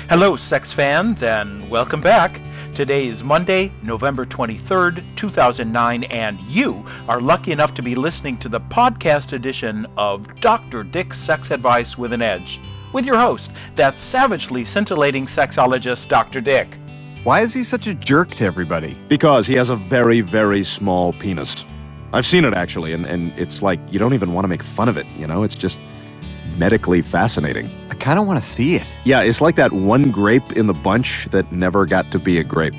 Hello, sex fans, and welcome back. Today is Monday, November 23rd, 2009, and you are lucky enough to be listening to the podcast edition of Dr. Dick's Sex Advice with an Edge, with your host, that savagely scintillating sexologist, Dr. Dick. Why is he such a jerk to everybody? Because he has a very, very small penis. I've seen it, actually, and it's like you don't even want to make fun of it, you know? It's just medically fascinating. I kind of want to see it. Yeah, it's like that one grape in the bunch that never got to be a grape.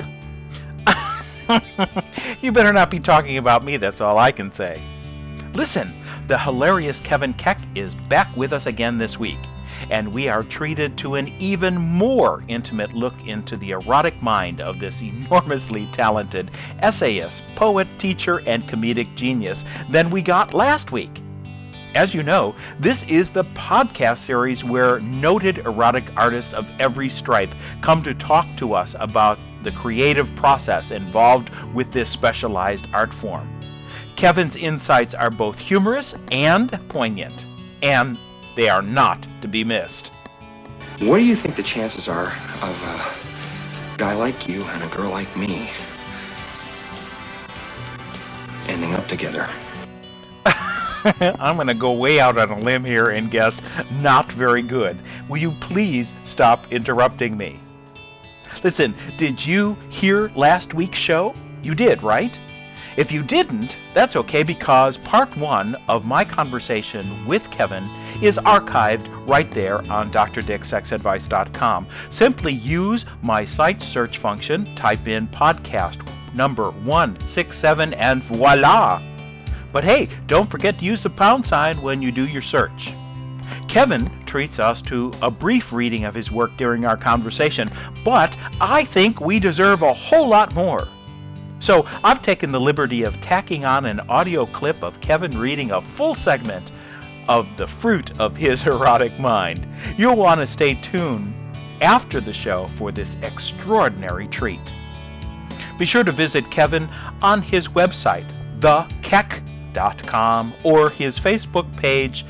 You better not be talking about me, that's all I can say. Listen, the hilarious Kevin Keck is back with us again this week, and we are treated to an even more intimate look into the erotic mind of this enormously talented essayist, poet, teacher, and comedic genius than we got last week. As you know, this is the podcast series where noted erotic artists of every stripe come to talk to us about the creative process involved with this specialized art form. Kevin's insights are both humorous and poignant, and they are not to be missed. What do you think the chances are of a guy like you and a girl like me ending up together? I'm going to go way out on a limb here and guess not very good. Will you please stop interrupting me? Listen, did you hear last week's show? You did, right? If you didn't, that's okay, because part 1 of my conversation with Kevin is archived right there on drdicksexadvice.com. Simply use my site search function, type in podcast number 167, and voila! But hey, don't forget to use the pound sign when you do your search. Kevin treats us to a brief reading of his work during our conversation, but I think we deserve a whole lot more. So I've taken the liberty of tacking on an audio clip of Kevin reading a full segment of the fruit of his erotic mind. You'll want to stay tuned after the show for this extraordinary treat. Be sure to visit Kevin on his website, thekeck.com, or his Facebook page,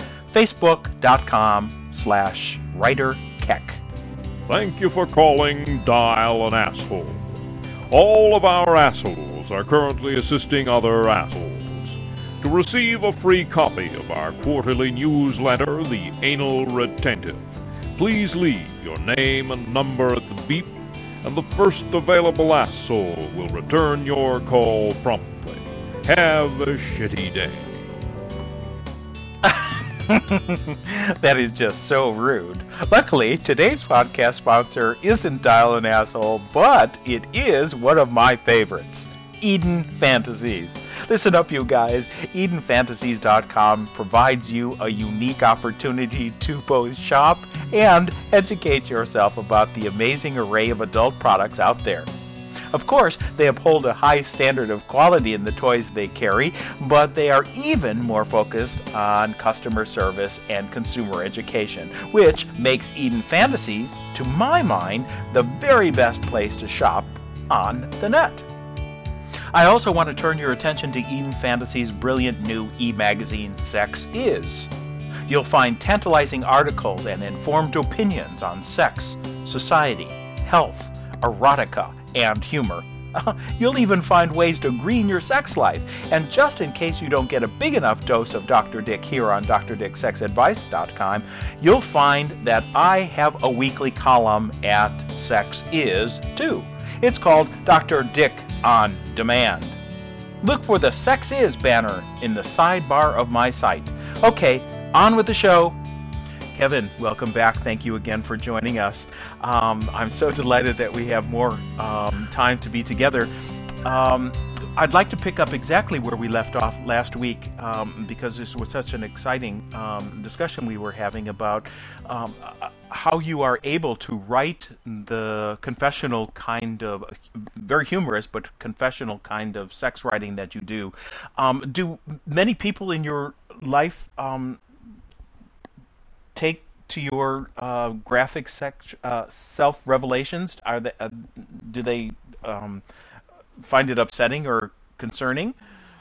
facebook.com/writerkeck. Thank you for calling Dial an Asshole. All of our assholes are currently assisting other assholes. To receive a free copy of our quarterly newsletter, The Anal Retentive, please leave your name and number at the beep, and the first available asshole will return your call promptly. Have a shitty day. That is just so rude. Luckily, today's podcast sponsor isn't Dial an Asshole, but it is one of my favorites, Eden Fantasies. Listen up, you guys. EdenFantasies.com provides you a unique opportunity to both shop and educate yourself about the amazing array of adult products out there. Of course, they uphold a high standard of quality in the toys they carry, but they are even more focused on customer service and consumer education, which makes Eden Fantasies, to my mind, the very best place to shop on the net. I also want to turn your attention to Eden Fantasies' brilliant new e-magazine, Sex Is. You'll find tantalizing articles and informed opinions on sex, society, health, erotica, and humor. You'll even find ways to green your sex life. And just in case you don't get a big enough dose of Dr. Dick here on drdicksexadvice.com, you'll find that I have a weekly column at Sex Is, too. It's called Dr. Dick on Demand. Look for the Sex Is banner in the sidebar of my site. Okay, on with the show. Kevin, welcome back. Thank you again for joining us. I'm so delighted that we have more time to be together. I'd like to pick up exactly where we left off last week, because this was such an exciting discussion we were having about how you are able to write the confessional kind of, very humorous, but confessional kind of sex writing that you do. Do many people in your life take to your graphic self-revelations? Do they find it upsetting or concerning?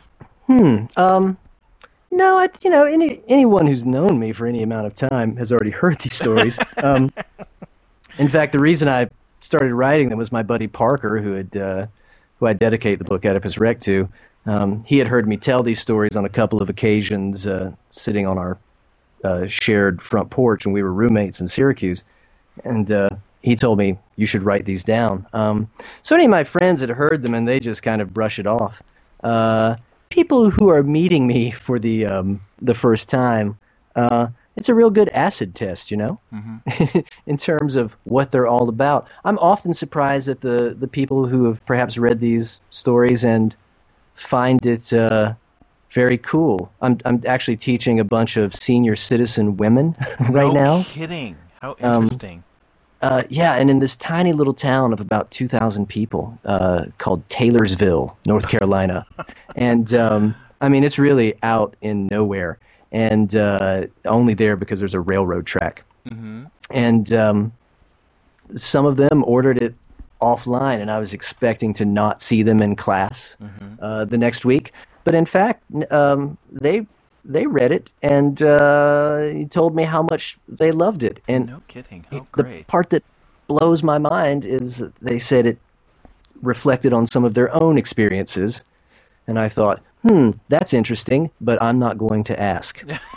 No, anyone who's known me for any amount of time has already heard these stories. In fact, the reason I started writing them was my buddy Parker, who I dedicate the book Oedipus Rex to. He had heard me tell these stories on a couple of occasions, sitting on our shared front porch, and we were roommates in Syracuse. And he told me, you should write these down. So many of my friends had heard them, and they just kind of brush it off. People who are meeting me for the first time, it's a real good acid test, you know, in terms of what they're all about. I'm often surprised at the people who have perhaps read these stories and find it very cool. I'm actually teaching a bunch of senior citizen women right now. No kidding. How interesting. Yeah, and in this tiny little town of about 2,000 people called Taylorsville, North Carolina. And, I mean, it's really out in nowhere, and only there because there's a railroad track. And some of them ordered it offline, and I was expecting to not see them in class the next week. But in fact, they read it and told me how much they loved it. And no kidding. How great. The part that blows my mind is they said it reflected on some of their own experiences. And I thought, that's interesting, but I'm not going to ask.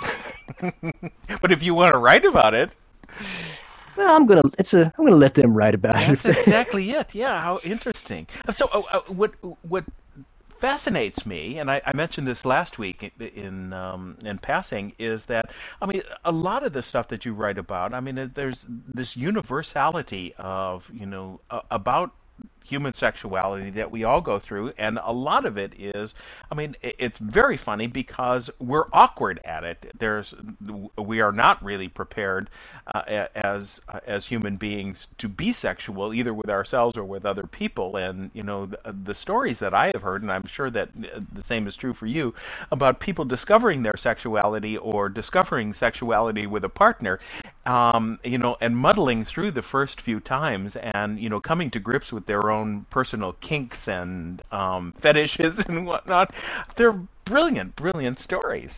But if you want to write about it, well, I'm gonna let them write about it. That's exactly it. Yeah, how interesting. So, what fascinates me, and I mentioned this last week in passing, is that, I mean, a lot of the stuff that you write about, I mean, there's this universality of, you know, about human sexuality that we all go through, and a lot of it is, I mean, it's very funny because we're awkward at it. We are not really prepared as human beings to be sexual, either with ourselves or with other people. And you know, the stories that I have heard, and I'm sure that the same is true for you, about people discovering their sexuality or discovering sexuality with a partner, you know, and muddling through the first few times, and you know, coming to grips with their own personal kinks and fetishes and whatnot. They're brilliant stories.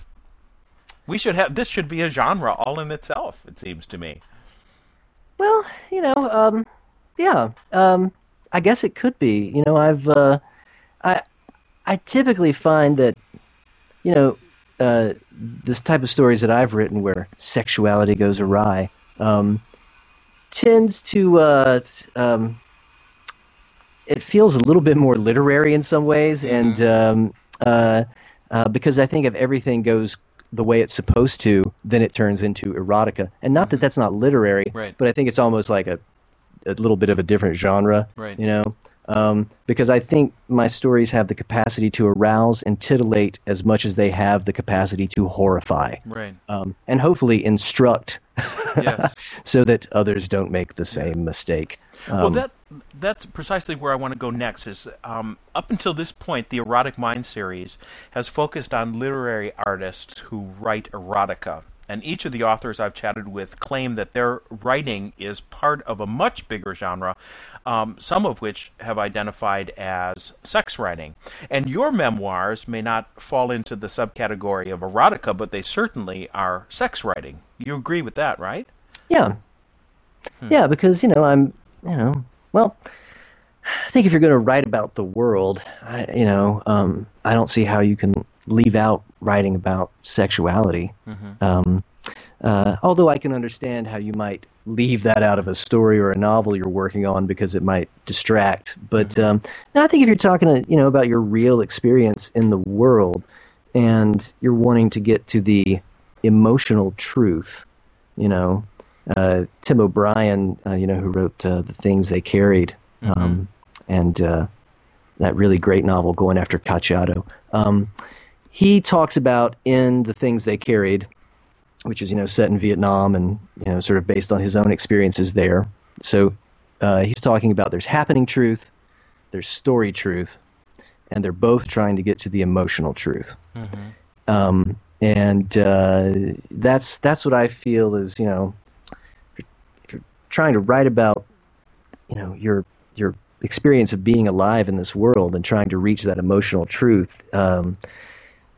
This should be a genre all in itself, it seems to me. Well, you know, yeah, I guess it could be. You know, I typically find that, you know, this type of stories that I've written where sexuality goes awry tends to it feels a little bit more literary in some ways, and because I think if everything goes the way it's supposed to, then it turns into erotica. And not that that's not literary, but I think it's almost like a little bit of a different genre, you know, because I think my stories have the capacity to arouse and titillate as much as they have the capacity to horrify, and hopefully instruct, so that others don't make the same mistake. Well, that's precisely where I want to go next. Is up until this point, the Erotic Mind series has focused on literary artists who write erotica. And each of the authors I've chatted with claim that their writing is part of a much bigger genre, some of which have identified as sex writing. And your memoirs may not fall into the subcategory of erotica, but they certainly are sex writing. You agree with that, right? Yeah. Yeah, because, you know, well, I think if you're going to write about the world, I don't see how you can leave out writing about sexuality. Although I can understand how you might leave that out of a story or a novel you're working on because it might distract. But no, I think if you're talking, you know, about your real experience in the world and you're wanting to get to the emotional truth, you know, Tim O'Brien, you know, who wrote The Things They Carried, and that really great novel, Going After Cacciato. He talks about in The Things They Carried, which is, you know, set in Vietnam and, you know, sort of based on his own experiences there. So he's talking about there's happening truth, there's story truth, and they're both trying to get to the emotional truth. And that's what I feel is, you know, if you're trying to write about, you know, your experience of being alive in this world and trying to reach that emotional truth,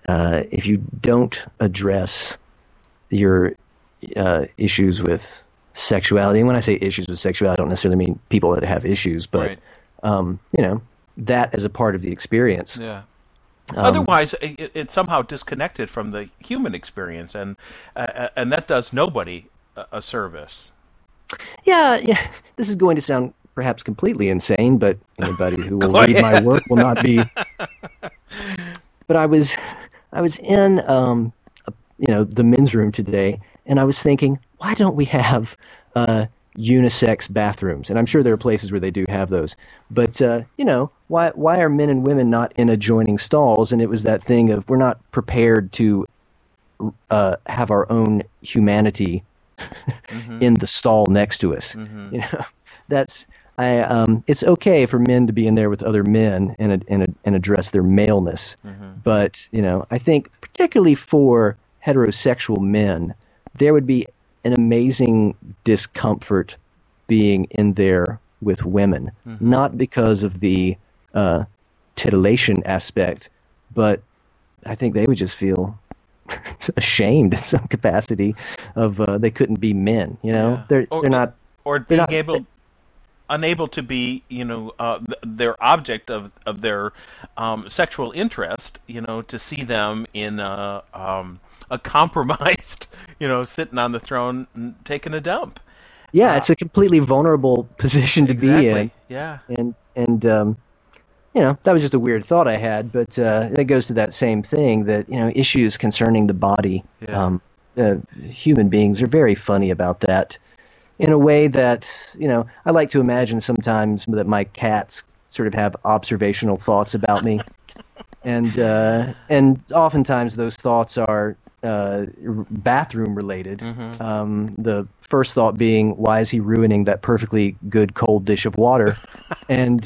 if you don't address your issues with sexuality. And when I say issues with sexuality, I don't necessarily mean people that have issues, but Right. That as a part of the experience. Yeah. Otherwise, it's somehow disconnected from the human experience, and that does nobody a service. Yeah. This is going to sound perhaps completely insane, but anybody who will read my work will not be. But I was in the men's room today, and I was thinking, why don't we have unisex bathrooms? And I'm sure there are places where they do have those. But why are men and women not in adjoining stalls? And it was that thing of we're not prepared to have our own humanity in the stall next to us. Mm-hmm. It's okay for men to be in there with other men and address their maleness. Mm-hmm. But I think particularly for heterosexual men, there would be an amazing discomfort being in there with women, not because of the titillation aspect, but I think they would just feel ashamed in some capacity of they couldn't be men. They're not, or they're being not, unable to be, their object of their sexual interest, to see them in a compromised, sitting on the throne and taking a dump. Yeah, it's a completely vulnerable position to be in. Yeah. And that was just a weird thought I had, but it goes to that same thing that, issues concerning the body, human beings are very funny about that in a way that, I like to imagine sometimes that my cats sort of have observational thoughts about me. And oftentimes those thoughts are bathroom related. The first thought being, why is he ruining that perfectly good cold dish of water? And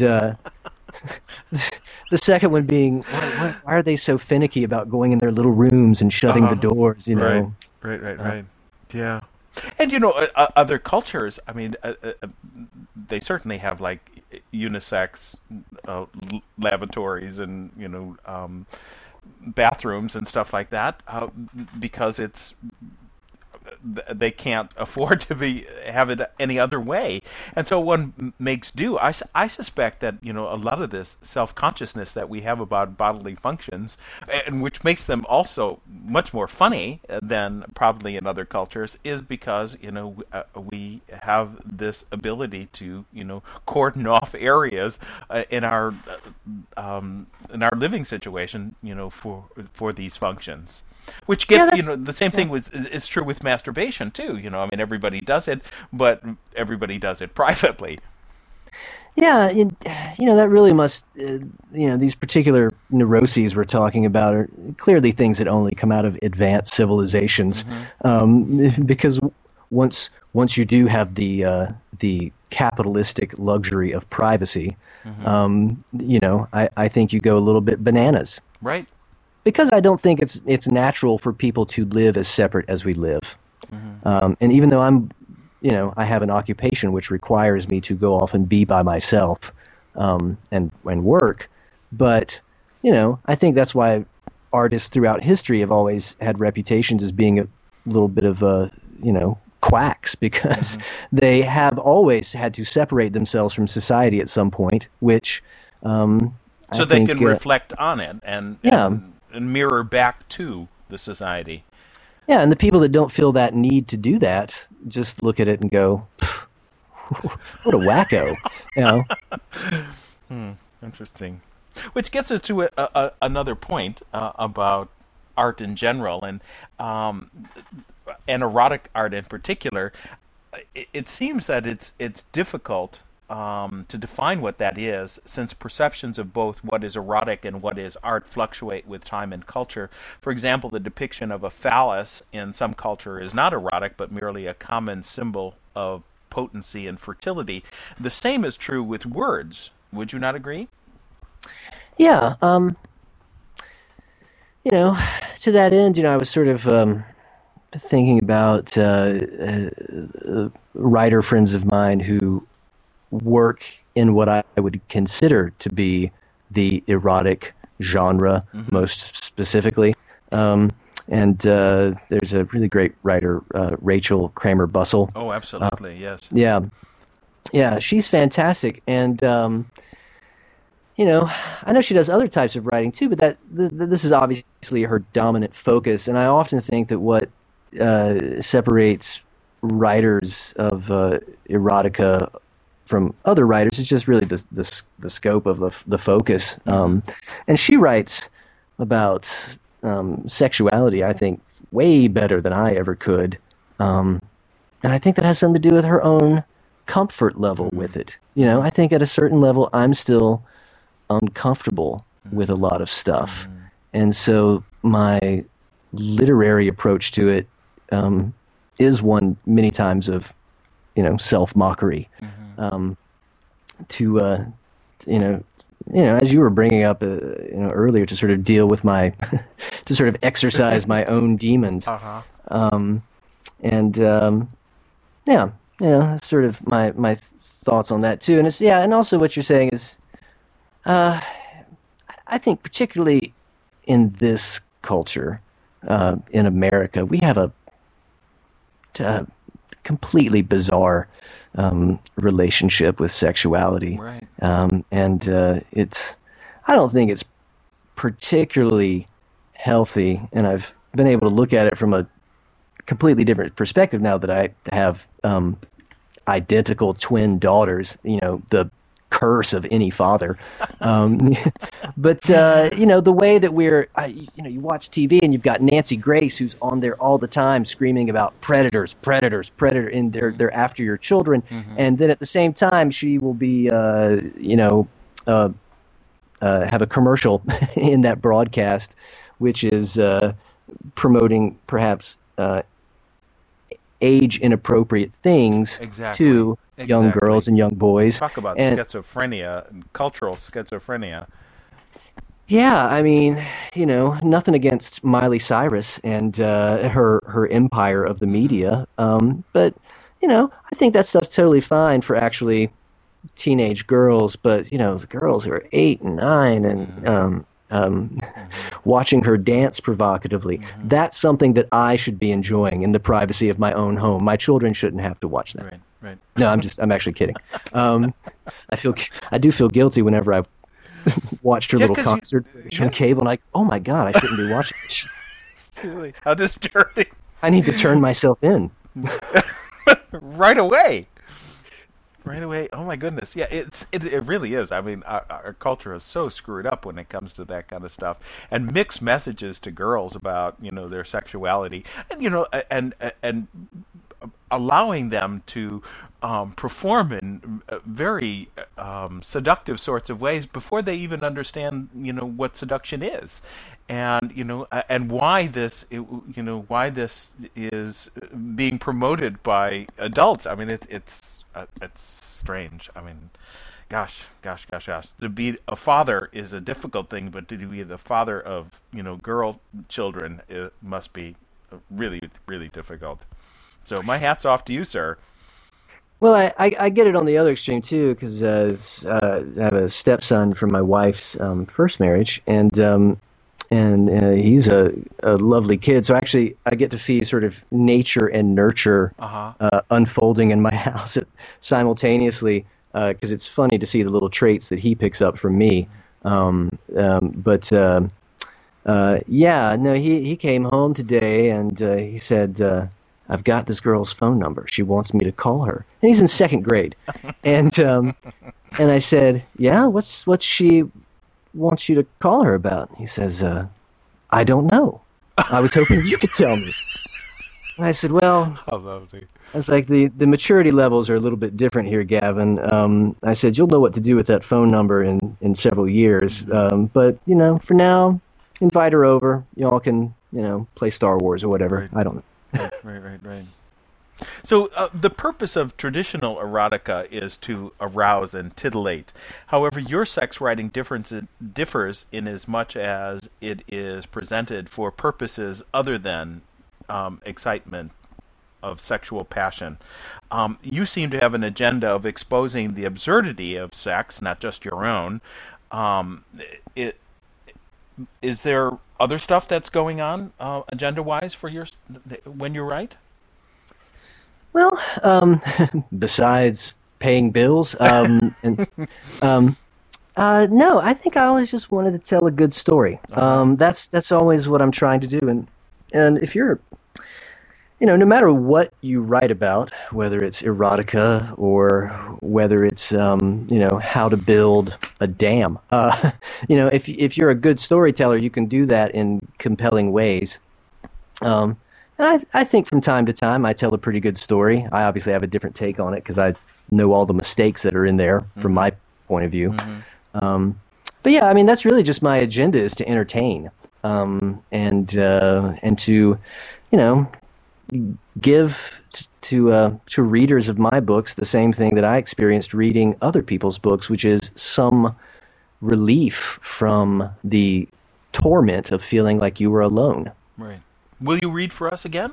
the second one being, why are they so finicky about going in their little rooms and shutting the doors? Right. Yeah. And other cultures, I mean, they certainly have like unisex lavatories and bathrooms and stuff like that, because they can't afford to have it any other way, and so one makes do. I suspect that a lot of this self-consciousness that we have about bodily functions, and which makes them also much more funny than probably in other cultures, is because we have this ability to cordon off areas in our living situation for these functions. Which gets, the same thing is true with masturbation too. I mean, everybody does it, but everybody does it privately. Yeah, that really must, these particular neuroses we're talking about are clearly things that only come out of advanced civilizations, because once you do have the capitalistic luxury of privacy, I think you go a little bit bananas. Right. Because I don't think it's natural for people to live as separate as we live. And even though I have an occupation which requires me to go off and be by myself and work, but I think that's why artists throughout history have always had reputations as being a little bit of quacks, because they have always had to separate themselves from society at some point, which so they can reflect on it and mirror back to the society. Yeah, and the people that don't feel that need to do that just look at it and go, what a wacko, Interesting. Which gets us to another point about art in general, and erotic art in particular. It seems that it's difficult to define what that is, since perceptions of both what is erotic and what is art fluctuate with time and culture. For example, the depiction of a phallus in some culture is not erotic, but merely a common symbol of potency and fertility. The same is true with words. Would you not agree? Yeah. To that end, I was sort of thinking about writer friends of mine who work in what I would consider to be the erotic genre, most specifically. And there's a really great writer, Rachel Kramer Bussell. Oh, absolutely, yes. Yeah, she's fantastic, and you know, I know she does other types of writing too, but this is obviously her dominant focus. And I often think that what separates writers of erotica from other writers is just really the scope of the focus. And she writes about sexuality, I think, way better than I ever could. And I think that has something to do with her own comfort level with it. You know, I think at a certain level I'm still uncomfortable with a lot of stuff. And so my literary approach to it is one many times of, you know, self-mockery. As you were bringing up, earlier, to sort of deal with my, to sort of exercise my own demons. That's sort of my thoughts on that too. And also what you're saying is, I think particularly in this culture, in America, we have a completely bizarre relationship with sexuality. Right. I don't think it's particularly healthy, and I've been able to look at it from a completely different perspective now that I have identical twin daughters, you know, the curse of any father. But the way that you watch TV and you've got Nancy Grace, who's on there all the time screaming about predators, and they're after your children. And then at the same time she will be have a commercial in that broadcast which is promoting perhaps age inappropriate things to young girls and young boys. Talk about schizophrenia and cultural schizophrenia. Yeah, I mean, you know, nothing against Miley Cyrus and her empire of the media, but you know, I think that stuff's totally fine for actually teenage girls. But you know, the girls who are 8 and 9 and watching her dance provocatively, that's something that I should be enjoying in the privacy of my own home. My children shouldn't have to watch that. Right. No, I'm actually kidding. I do feel guilty whenever I watched her little concert on cable, and like, oh my God, I shouldn't be watching this. How disturbing. I need to turn myself in. Right away. Oh my goodness. Yeah, it really is. I mean, our culture is so screwed up when it comes to that kind of stuff, and mixed messages to girls about, you know, their sexuality, and you know, and allowing them to perform in very seductive sorts of ways before they even understand, you know, what seduction is, and you know, and why this is being promoted by adults. I mean, it's strange. I mean, gosh. To be a father is a difficult thing, but to be the father of, you know, girl children, it must be really, really difficult. So my hat's off to you, sir. Well, I get it on the other extreme too, because I have a stepson from my wife's first marriage, and he's a lovely kid. So actually, I get to see sort of nature and nurture unfolding in my house simultaneously, because it's funny to see the little traits that he picks up from me. He came home today and he said, I've got this girl's phone number. She wants me to call her. And he's in second grade. And I said, yeah, what's she wants you to call her about? He says, I don't know. I was hoping you could tell me. And I said, well, I was like, the maturity levels are a little bit different here, Gavin. I said, you'll know what to do with that phone number in several years. But, you know, for now, invite her over. Y'all can, you know, play Star Wars or whatever. Right. I don't know. Right. So the purpose of traditional erotica is to arouse and titillate. However, your sex writing differs in as much as it is presented for purposes other than excitement of sexual passion. You seem to have an agenda of exposing the absurdity of sex, not just your own. Is there other stuff that's going on agenda-wise for when you write? Well, besides paying bills, no, I think I always just wanted to tell a good story. That's always what I'm trying to do, and if you're, no matter what you write about, whether it's erotica or whether it's how to build a dam, if you're a good storyteller, you can do that in compelling ways. And I think from time to time I tell a pretty good story. I obviously have a different take on it because I know all the mistakes that are in there from my point of view. But yeah, I mean, that's really just my agenda, is to entertain, and to, give to readers of my books the same thing that I experienced reading other people's books, which is some relief from the torment of feeling like you were alone. Right. Will you read for us again?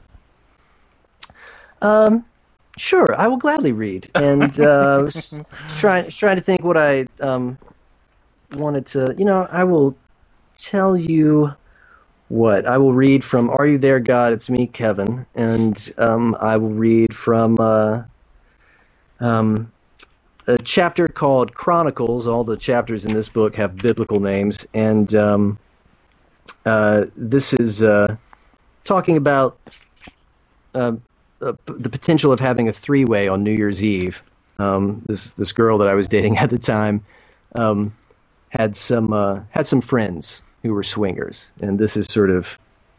Sure, I will gladly read. And trying to think what I wanted to. I will tell you what I will read from Are You There, God? It's Me, Kevin, and I will read from a chapter called Chronicles. All the chapters in this book have biblical names, and this is talking about the potential of having a three-way on New Year's Eve. This girl that I was dating at the time had some friends who were swingers, and this is sort of,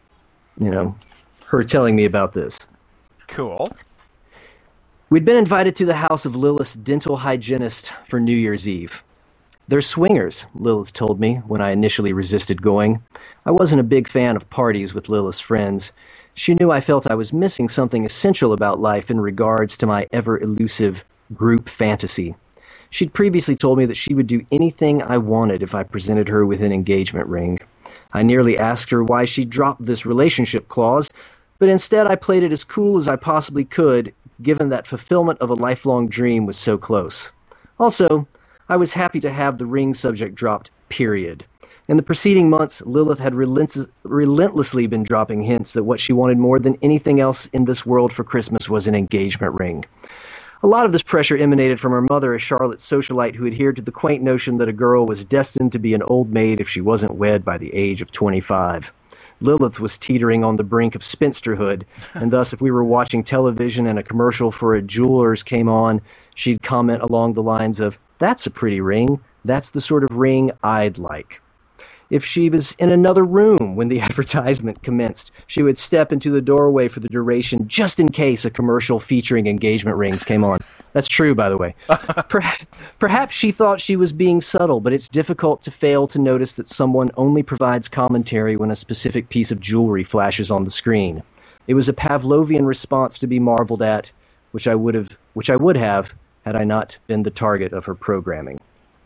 her telling me about this. Cool. We'd been invited to the house of Lilith's dental hygienist for New Year's Eve. They're swingers, Lilith told me when I initially resisted going. I wasn't a big fan of parties with Lilith's friends. She knew I felt I was missing something essential about life in regards to my ever-elusive group fantasy. She'd previously told me that she would do anything I wanted if I presented her with an engagement ring. I nearly asked her why she dropped this relationship clause, but instead I played it as cool as I possibly could, given that fulfillment of a lifelong dream was so close. Also, I was happy to have the ring subject dropped, period. In the preceding months, Lilith had relentlessly been dropping hints that what she wanted more than anything else in this world for Christmas was an engagement ring. A lot of this pressure emanated from her mother, a Charlotte socialite who adhered to the quaint notion that a girl was destined to be an old maid if she wasn't wed by the age of 25. Lilith was teetering on the brink of spinsterhood, and thus if we were watching television and a commercial for a jeweler's came on, she'd comment along the lines of, "That's a pretty ring. That's the sort of ring I'd like." If she was in another room when the advertisement commenced, she would step into the doorway for the duration just in case a commercial featuring engagement rings came on. That's true, by the way. Perhaps she thought she was being subtle, but it's difficult to fail to notice that someone only provides commentary when a specific piece of jewelry flashes on the screen. It was a Pavlovian response to be marveled at, which I would have had I not been the target of her programming.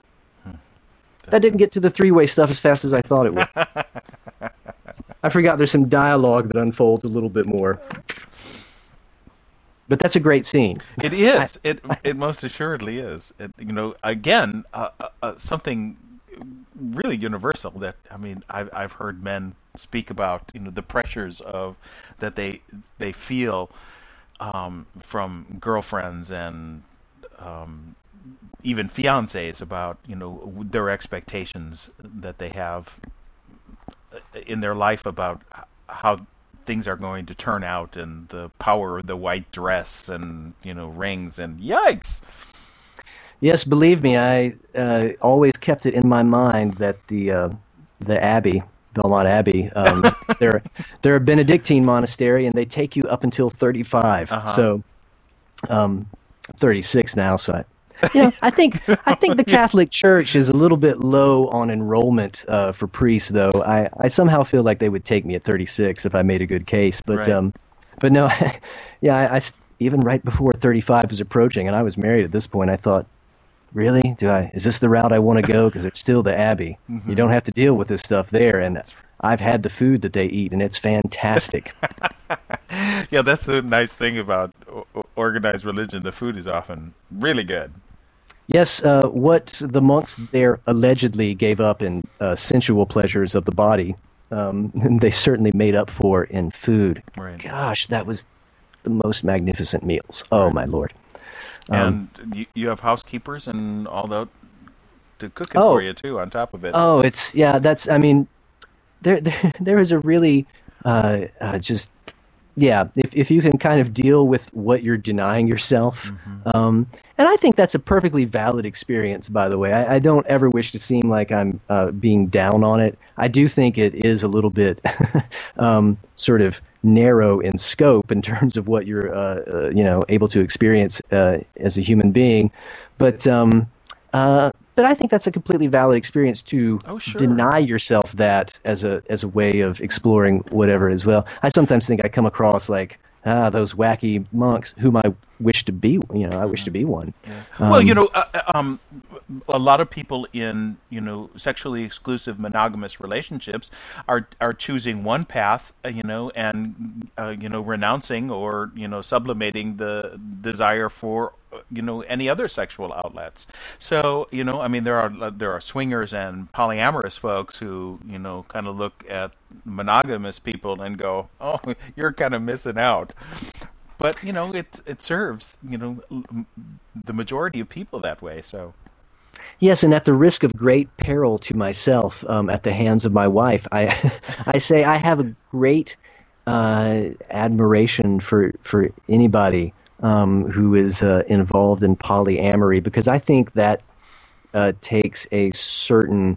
That didn't get to the three-way stuff as fast as I thought it would. I forgot there's some dialogue that unfolds a little bit more. But that's a great scene. It is. It most assuredly is. Again, something really universal that, I've heard men speak about, the pressures of that they feel from girlfriends and even fiancés about, their expectations that they have in their life about how things are going to turn out, and the power of the white dress and, rings, and yikes. Yes, believe me, I always kept it in my mind that the Abbey, Belmont Abbey, they're a Benedictine monastery, and they take you up until 35. So, 36 now, so I think the Catholic Church is a little bit low on enrollment for priests, though. I somehow feel like they would take me at 36 if I made a good case, but right. But no, I even right before 35 was approaching, and I was married at this point, I thought, really, is this the route I want to go? Because it's still the Abbey. Mm-hmm. You don't have to deal with this stuff there, and I've had the food that they eat, and it's fantastic. Yeah, that's the nice thing about organized religion. The food is often really good. Yes, what the monks there allegedly gave up in sensual pleasures of the body they certainly made up for in food. Right. Gosh, that was the most magnificent meals. Oh, my Lord. And you have housekeepers and all that to cook it for you, too, on top of it. Oh, there is a really if you can kind of deal with what you're denying yourself, and I think that's a perfectly valid experience, by the way. I don't ever wish to seem like I'm being down on it. I do think it is a little bit sort of narrow in scope in terms of what you're able to experience as a human being, but I think that's a completely valid experience to deny yourself that as a way of exploring whatever as well. I sometimes think I come across like those wacky monks whom I wish to be. I wish to be one. Yeah. Well, a lot of people in sexually exclusive monogamous relationships are choosing one path, and renouncing or sublimating the desire for any other sexual outlets. So there are swingers and polyamorous folks who kind of look at monogamous people and go, oh, you're kind of missing out. But it serves the majority of people that way. So yes, and at the risk of great peril to myself at the hands of my wife, I say I have a great admiration for anybody who is involved in polyamory, because I think that takes a certain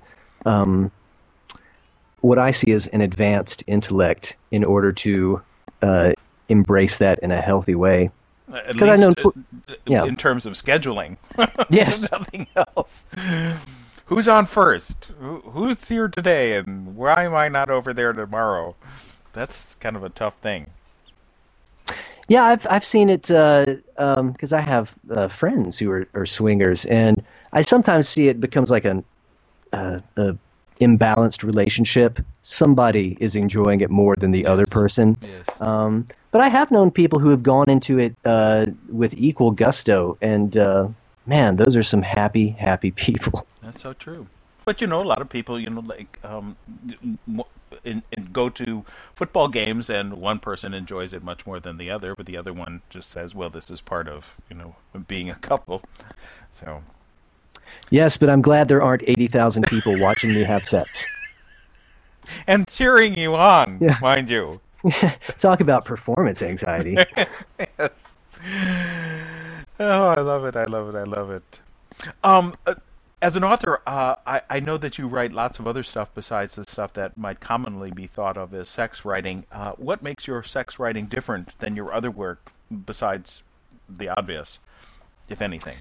what I see as an advanced intellect in order to embrace that in a healthy way. At least in terms of scheduling. Yes. Nothing else. Who's on first? Who's here today, and why am I not over there tomorrow? That's kind of a tough thing. Yeah, I've seen it because I have friends who are swingers, and I sometimes see it becomes like a imbalanced relationship. Somebody is enjoying it more than the other person. Yes. But I have known people who have gone into it with equal gusto, and man, those are some happy people. That's so true. But a lot of people, go to football games, and one person enjoys it much more than the other, but the other one just says, "Well, this is part of being a couple." So. Yes, but I'm glad there aren't 80,000 people watching me have sex. And cheering you on, mind you. Talk about performance anxiety. Yes. Oh, I love it. As an author, I know that you write lots of other stuff besides the stuff that might commonly be thought of as sex writing. What makes your sex writing different than your other work besides the obvious, if anything?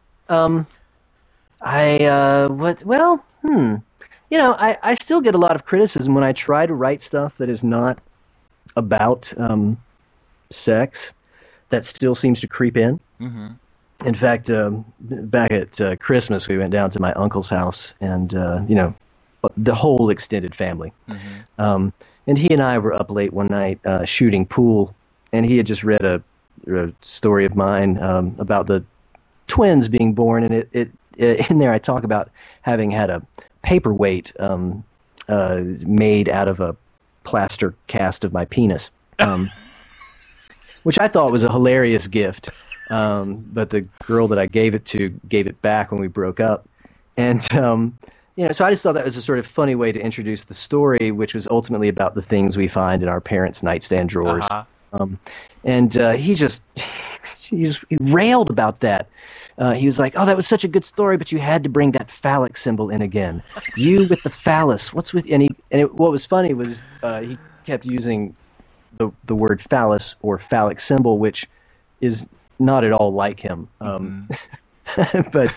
I still get a lot of criticism when I try to write stuff that is not about sex. That still seems to creep in. Mm-hmm. In fact, back at Christmas, we went down to my uncle's house, and the whole extended family. Mm-hmm. And he and I were up late one night shooting pool, and he had just read a story of mine about the twins being born, and it in there I talk about having had a paperweight made out of a plaster cast of my penis, which I thought was a hilarious gift. But the girl that I gave it to gave it back when we broke up. And, so I just thought that was a sort of funny way to introduce the story, which was ultimately about the things we find in our parents' nightstand drawers. Uh-huh. And he railed about that. He was like, "Oh, that was such a good story, but you had to bring that phallic symbol in again. You with the phallus. What's with..." What was funny was he kept using the word phallus or phallic symbol, which is not at all like him. But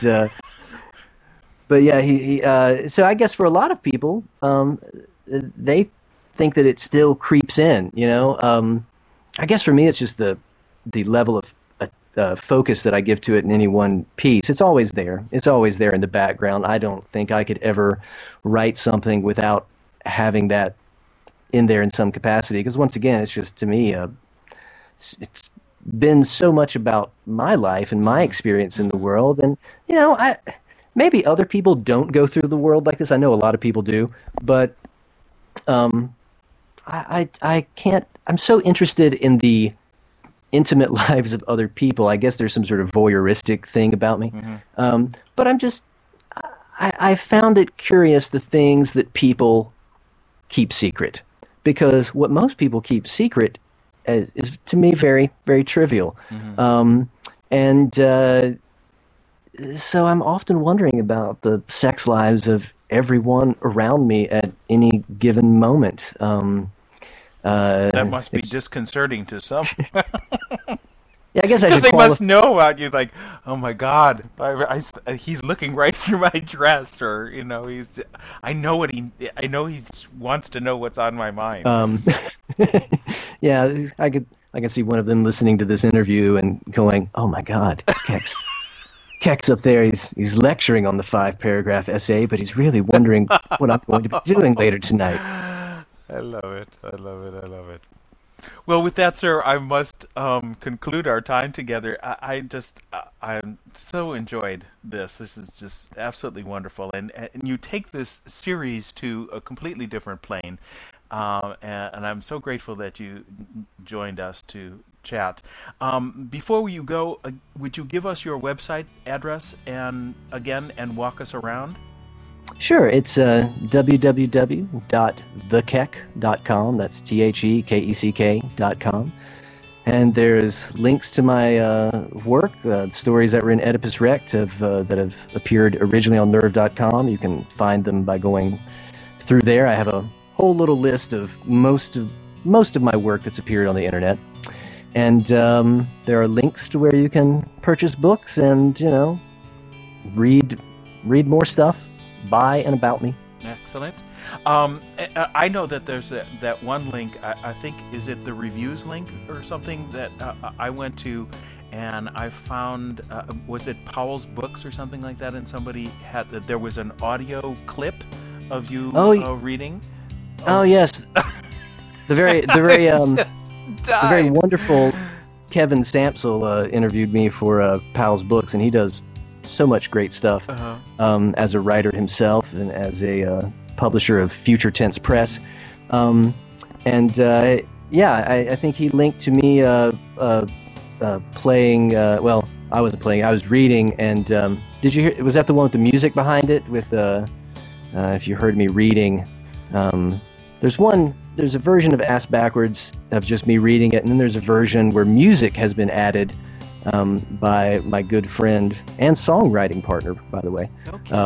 yeah, he so I guess for a lot of people, they think that it still creeps in. I guess for me, it's just the level of focus that I give to it in any one piece. It's always there. It's always there in the background. I don't think I could ever write something without having that in there in some capacity. Because once again, it's just, to me, it's been so much about my life and my experience in the world. And, maybe other people don't go through the world like this. I know a lot of people do. But I can't. I'm so interested in the intimate lives of other people. I guess there's some sort of voyeuristic thing about me. But I found it curious the things that people keep secret, because what most people keep secret is to me very, very trivial. So I'm often wondering about the sex lives of everyone around me at any given moment. That must be disconcerting to some. Yeah, I guess I Because should they must know about you. Like, oh my God, he's looking right through my dress, or I know he wants to know what's on my mind. Yeah, I can see one of them listening to this interview and going, "Oh my God, Keck's up there. He's lecturing on the 5-paragraph essay, but he's really wondering what I'm going to be doing later tonight." I love it. I love it. I love it. Well, with that, sir, I must conclude our time together. I so enjoyed this. This is just absolutely wonderful, and you take this series to a completely different plane, and I'm so grateful that you joined us to chat. Before you go, would you give us your website address and walk us around? Sure, it's www.thekeck.com. That's TheKeck.com. And there's links to my work, stories that were in Oedipus Rex that have appeared originally on Nerve.com. You can find them by going through there. I have a whole little list of most of my work that's appeared on the internet. And there are links to where you can purchase books and, read more stuff. By and about me. Excellent. I know that there's that one link. I think, is it the reviews link or something that I went to, and I found was it Powell's Books or something like that? And somebody had there was an audio clip of you reading. Oh yes, the very wonderful Kevin Stampsel interviewed me for Powell's Books, and he does so much great stuff as a writer himself and as a publisher of Future Tense Press. I think he linked to me playing, I wasn't playing, I was reading, and did you hear, was that the one with the music behind it? With if you heard me reading, there's a version of Ass Backwards of just me reading it, and then there's a version where music has been added by my good friend and songwriting partner, by the way,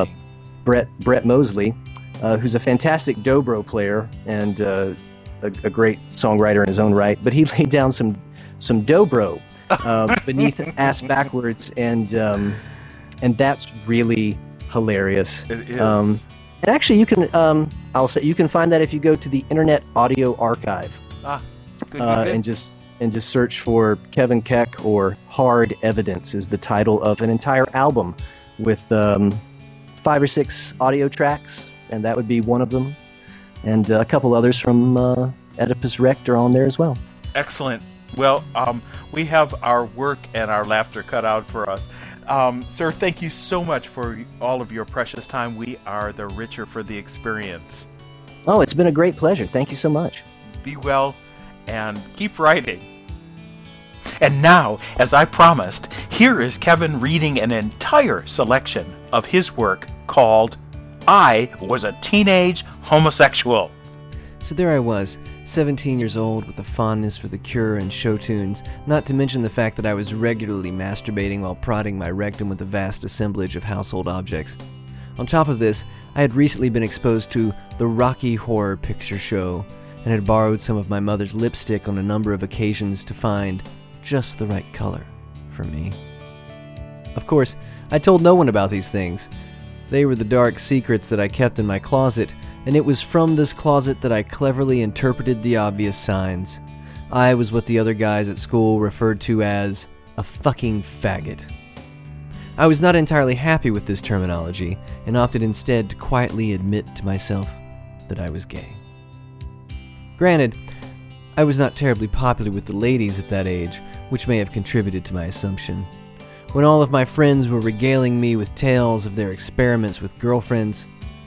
Brett Mosley, who's a fantastic dobro player and a great songwriter in his own right. But he laid down some dobro beneath Ass Backwards, and that's really hilarious. It is. And actually, you can you can find that if you go to the Internet Audio Archive. Good. And just search for Kevin Keck, or Hard Evidence is the title of an entire album with 5 or 6 audio tracks, and that would be one of them. And a couple others from Oedipus Rex are on there as well. Excellent. Well, we have our work and our laughter cut out for us. Sir, thank you so much for all of your precious time. We are the richer for the experience. Oh, it's been a great pleasure. Thank you so much. Be well and keep writing. And now, as I promised, here is Kevin reading an entire selection of his work called I Was a Teenage Homosexual. So there I was, 17 years old, with a fondness for The Cure and show tunes, not to mention the fact that I was regularly masturbating while prodding my rectum with a vast assemblage of household objects. On top of this, I had recently been exposed to the Rocky Horror Picture Show, and had borrowed some of my mother's lipstick on a number of occasions to find just the right color for me. Of course, I told no one about these things. They were the dark secrets that I kept in my closet, and it was from this closet that I cleverly interpreted the obvious signs. I was what the other guys at school referred to as a fucking faggot. I was not entirely happy with this terminology, and opted instead to quietly admit to myself that I was gay. Granted, I was not terribly popular with the ladies at that age, which may have contributed to my assumption. When all of my friends were regaling me with tales of their experiments with girlfriends,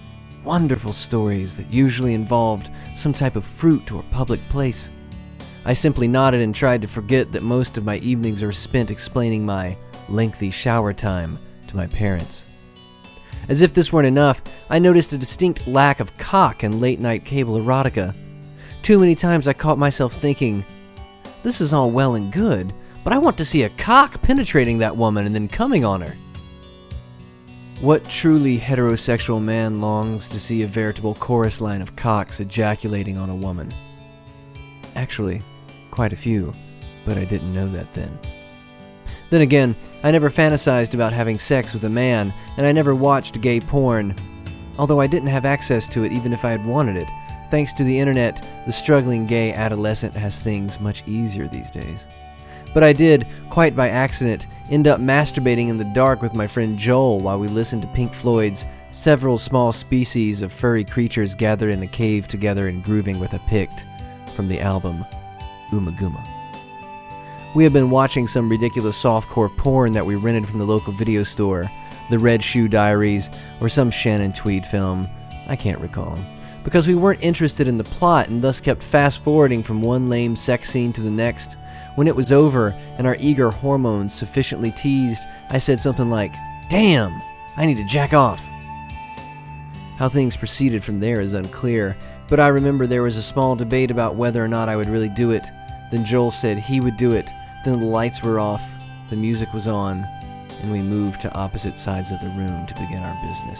wonderful stories that usually involved some type of fruit or public place. I simply nodded and tried to forget that most of my evenings are spent explaining my lengthy shower time to my parents. As if this weren't enough, I noticed a distinct lack of cock in late-night cable erotica. Too many times I caught myself thinking, this is all well and good, but I want to see a cock penetrating that woman and then coming on her. What truly heterosexual man longs to see a veritable chorus line of cocks ejaculating on a woman? Actually, quite a few, but I didn't know that then. Then again, I never fantasized about having sex with a man, and I never watched gay porn, although I didn't have access to it even if I had wanted it. Thanks to the internet, the struggling gay adolescent has things much easier these days. But I did, quite by accident, end up masturbating in the dark with my friend Joel while we listened to Pink Floyd's Several Small Species of Furry Creatures Gathered in a Cave Together and Grooving with a Pict from the album Ummagumma. We had been watching some ridiculous softcore porn that we rented from the local video store, The Red Shoe Diaries, or some Shannon Tweed film, I can't recall, because we weren't interested in the plot and thus kept fast-forwarding from one lame sex scene to the next. When it was over and our eager hormones sufficiently teased, I said something like, "Damn, I need to jack off." How things proceeded from there is unclear, but I remember there was a small debate about whether or not I would really do it. Then Joel said he would do it. Then the lights were off, the music was on, and we moved to opposite sides of the room to begin our business.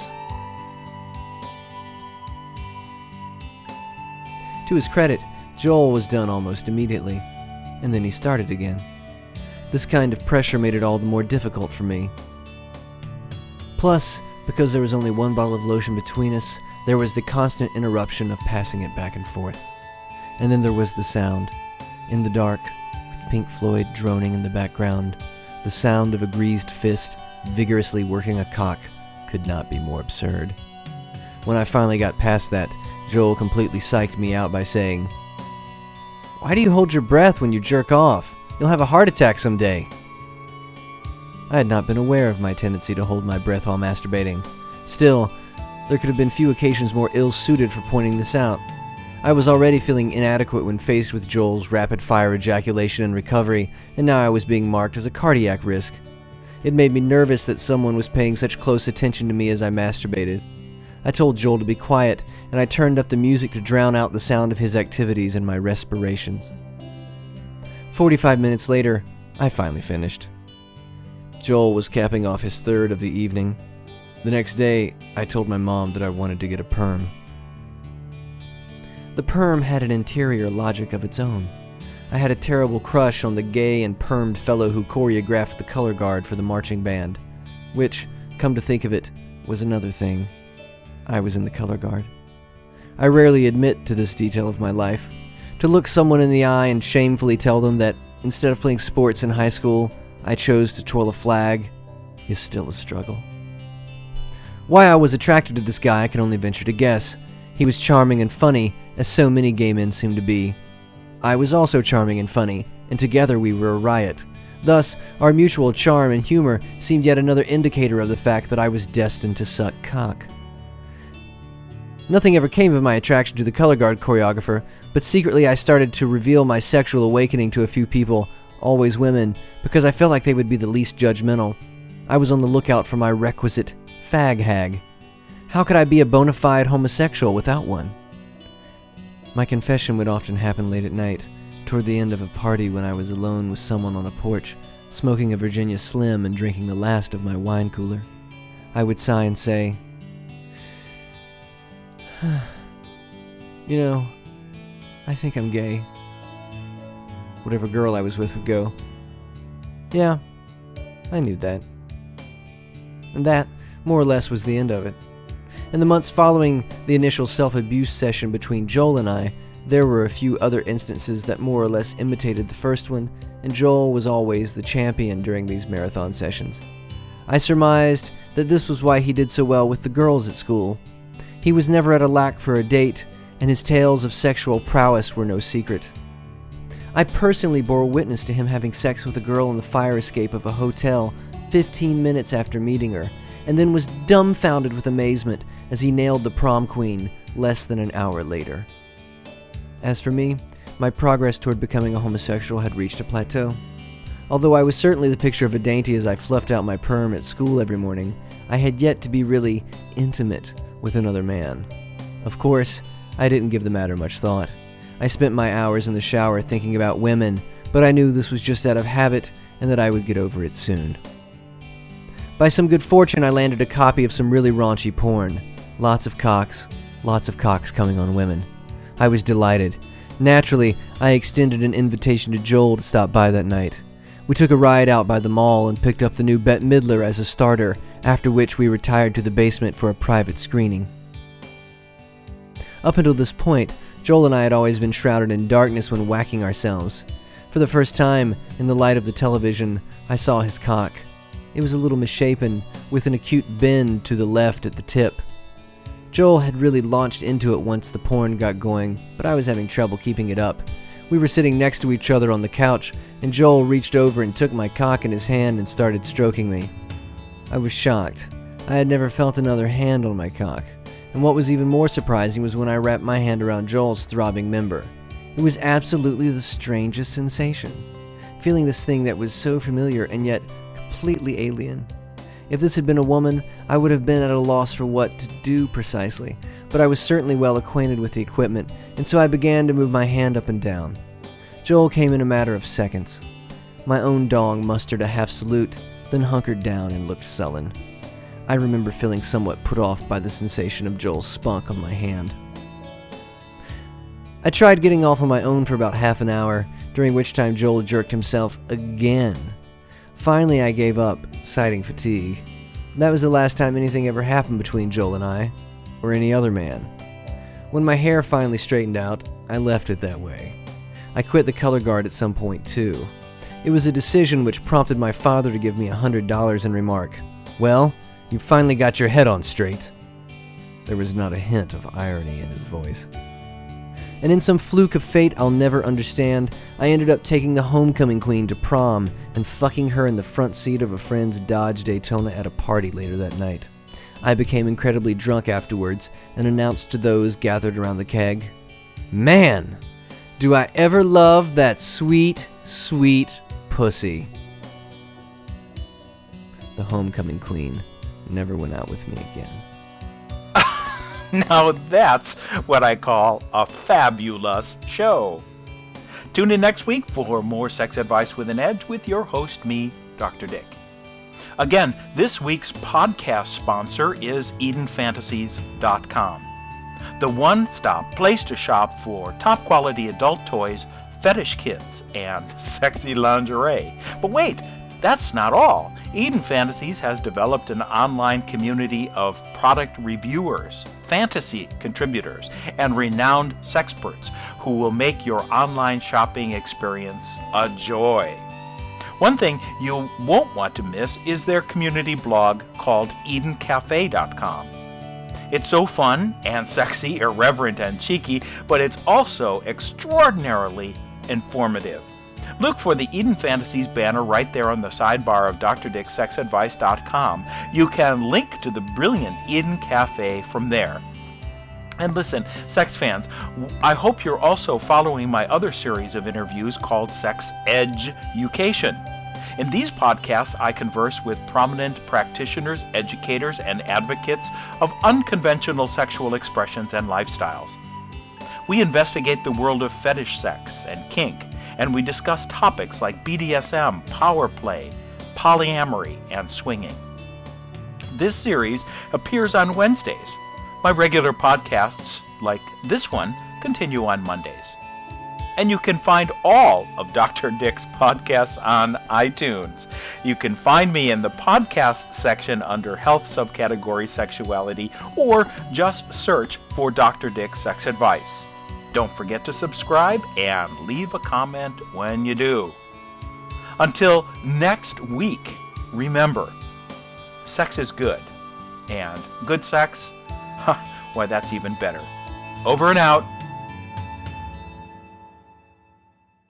To his credit, Joel was done almost immediately, and then he started again. This kind of pressure made it all the more difficult for me. Plus, because there was only one bottle of lotion between us, there was the constant interruption of passing it back and forth. And then there was the sound. In the dark, with Pink Floyd droning in the background, the sound of a greased fist vigorously working a cock could not be more absurd. When I finally got past that, Joel completely psyched me out by saying, "Why do you hold your breath when you jerk off? You'll have a heart attack someday." I had not been aware of my tendency to hold my breath while masturbating. Still, there could have been few occasions more ill-suited for pointing this out. I was already feeling inadequate when faced with Joel's rapid-fire ejaculation and recovery, and now I was being marked as a cardiac risk. It made me nervous that someone was paying such close attention to me as I masturbated. I told Joel to be quiet, and I turned up the music to drown out the sound of his activities and my respirations. 45 minutes later, I finally finished. Joel was capping off his third of the evening. The next day, I told my mom that I wanted to get a perm. The perm had an interior logic of its own. I had a terrible crush on the gay and permed fellow who choreographed the color guard for the marching band, which, come to think of it, was another thing. I was in the color guard. I rarely admit to this detail of my life. To look someone in the eye and shamefully tell them that instead of playing sports in high school, I chose to twirl a flag is still a struggle. Why I was attracted to this guy I can only venture to guess. He was charming and funny, as so many gay men seem to be. I was also charming and funny, and together we were a riot. Thus, our mutual charm and humor seemed yet another indicator of the fact that I was destined to suck cock. Nothing ever came of my attraction to the color guard choreographer, but secretly I started to reveal my sexual awakening to a few people, always women, because I felt like they would be the least judgmental. I was on the lookout for my requisite fag hag. How could I be a bona fide homosexual without one? My confession would often happen late at night, toward the end of a party when I was alone with someone on a porch, smoking a Virginia Slim and drinking the last of my wine cooler. I would sigh and say, "You know, I think I'm gay." Whatever girl I was with would go, "Yeah, I knew that." And that, more or less, was the end of it. In the months following the initial self-abuse session between Joel and I, there were a few other instances that more or less imitated the first one, and Joel was always the champion during these marathon sessions. I surmised that this was why he did so well with the girls at school. He was never at a lack for a date, and his tales of sexual prowess were no secret. I personally bore witness to him having sex with a girl in the fire escape of a hotel 15 minutes after meeting her, and then was dumbfounded with amazement as he nailed the prom queen less than an hour later. As for me, my progress toward becoming a homosexual had reached a plateau. Although I was certainly the picture of a dainty as I fluffed out my perm at school every morning, I had yet to be really intimate with another man. Of course, I didn't give the matter much thought. I spent my hours in the shower thinking about women, but I knew this was just out of habit and that I would get over it soon. By some good fortune, I landed a copy of some really raunchy porn. Lots of cocks coming on women. I was delighted. Naturally, I extended an invitation to Joel to stop by that night. We took a ride out by the mall and picked up the new Bette Midler as a starter, after which we retired to the basement for a private screening. Up until this point, Joel and I had always been shrouded in darkness when whacking ourselves. For the first time, in the light of the television, I saw his cock. It was a little misshapen, with an acute bend to the left at the tip. Joel had really launched into it once the porn got going, but I was having trouble keeping it up. We were sitting next to each other on the couch, and Joel reached over and took my cock in his hand and started stroking me. I was shocked. I had never felt another hand on my cock, and what was even more surprising was when I wrapped my hand around Joel's throbbing member. It was absolutely the strangest sensation, feeling this thing that was so familiar and yet completely alien. If this had been a woman, I would have been at a loss for what to do precisely, but I was certainly well acquainted with the equipment, and so I began to move my hand up and down. Joel came in a matter of seconds. My own dong mustered a half salute, then hunkered down and looked sullen. I remember feeling somewhat put off by the sensation of Joel's spunk on my hand. I tried getting off on my own for about half an hour, during which time Joel jerked himself again. Finally, I gave up, citing fatigue. That was the last time anything ever happened between Joel and I, or any other man. When my hair finally straightened out, I left it that way. I quit the color guard at some point, too. It was a decision which prompted my father to give me $100 and remark, "Well, you finally got your head on straight." There was not a hint of irony in his voice. And in some fluke of fate I'll never understand, I ended up taking the homecoming queen to prom and fucking her in the front seat of a friend's Dodge Daytona at a party later that night. I became incredibly drunk afterwards and announced to those gathered around the keg, "Man, do I ever love that sweet, sweet pussy." The homecoming queen never went out with me again. Now that's what I call a fabulous show. Tune in next week for more Sex Advice with an Edge with your host, me, Dr. Dick. Again, this week's podcast sponsor is EdenFantasies.com, the one-stop place to shop for top-quality adult toys, fetish kits, and sexy lingerie. But wait, that's not all. Eden Fantasies has developed an online community of product reviewers, fantasy contributors, and renowned sexperts who will make your online shopping experience a joy. One thing you won't want to miss is their community blog called EdenCafe.com. It's so fun and sexy, irreverent and cheeky, but it's also extraordinarily informative. Look for the Eden Fantasies banner right there on the sidebar of DrDickSexAdvice.com. You can link to the brilliant Eden Cafe from there. And listen, sex fans, I hope you're also following my other series of interviews called Sex Education. In these podcasts, I converse with prominent practitioners, educators, and advocates of unconventional sexual expressions and lifestyles. We investigate the world of fetish sex and kink, and we discuss topics like BDSM, power play, polyamory, and swinging. This series appears on Wednesdays. My regular podcasts, like this one, continue on Mondays. And you can find all of Dr. Dick's podcasts on iTunes. You can find me in the podcast section under Health subcategory Sexuality, or just search for Dr. Dick's Sex Advice. Don't forget to subscribe and leave a comment when you do. Until next week, remember, sex is good. And good sex, why, that's even better. Over and out.